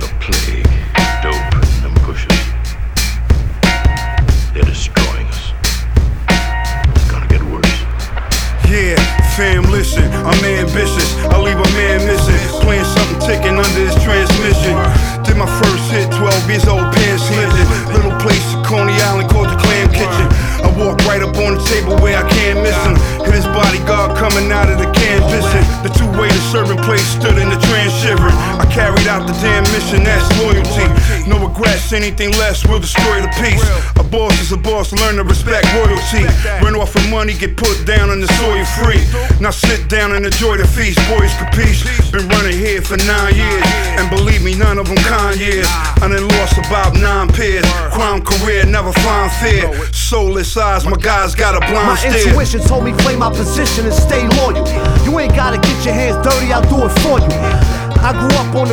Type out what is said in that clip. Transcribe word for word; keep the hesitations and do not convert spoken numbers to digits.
a plague. Dope and them pushers. They're destroying us. It's gonna get worse. Yeah, fam, listen, I'm ambitious. I leave a man missing, playing something ticking under his transmission. Did my first hit, twelve years old, pants hinted. Little place in Coney Island called the Clam Kitchen. I walk right up on the table where I can't miss him. Hit his bodyguard coming out of the can pissing. The two-way the serving place stood in the trans shivering. I carried out the damn mission, that's loyalty. No regrets, anything less will destroy the peace. A boss is a boss, learn to respect royalty. Run off of money, get put down on the soil free. Now sit down and enjoy the feast, boys capiche. Been running here for nine years, and believe me, none of them con years. I done lost about nine pairs. Crime career, never find fear. Soulless eyes, my guys got a blind My stare. intuition told me play my position and stay loyal. You ain't gotta get your hands dirty, I'll do it for you. I grew up on the